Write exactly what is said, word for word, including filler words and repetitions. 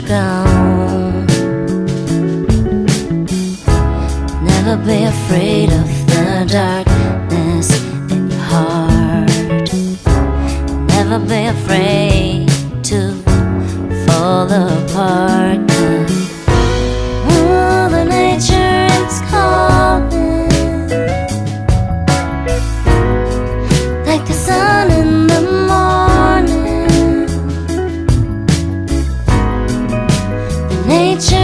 gone. Never be afraid of the darkness in your heart. Never be afraid to fall apart. Mother Nature is calling, like the sun in the morning. The nature